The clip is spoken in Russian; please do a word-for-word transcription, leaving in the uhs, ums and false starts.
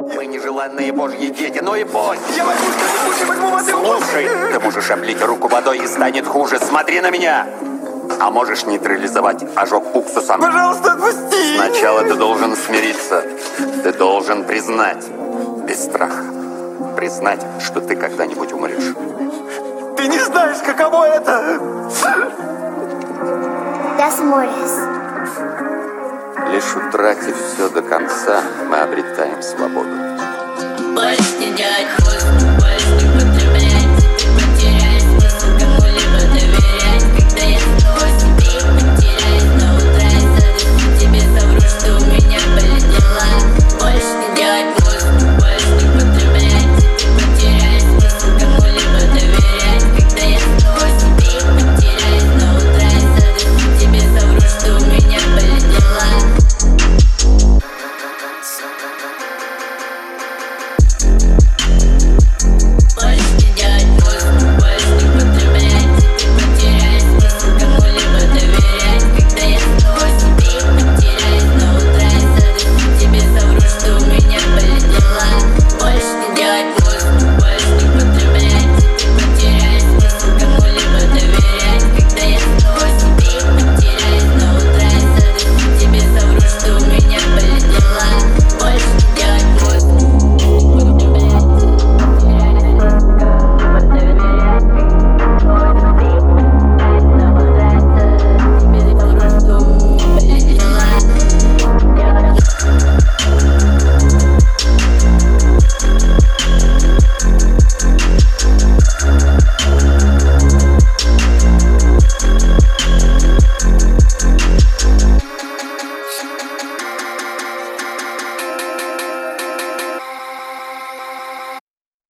Мы нежеланные божьи дети, ну и пусть. Я возьму что-нибудь и возьму воды. Слушай, ты можешь облить руку водой и станет хуже. Смотри на меня. А можешь нейтрализовать ожог уксусом. Пожалуйста, отпусти. Сначала ты должен смириться. Ты должен признать, без страха, признать, что ты когда-нибудь умрешь. Ты не знаешь, каково это. Das Mores. Лишь утратив все до конца, мы обретаем свободу. Пусть идет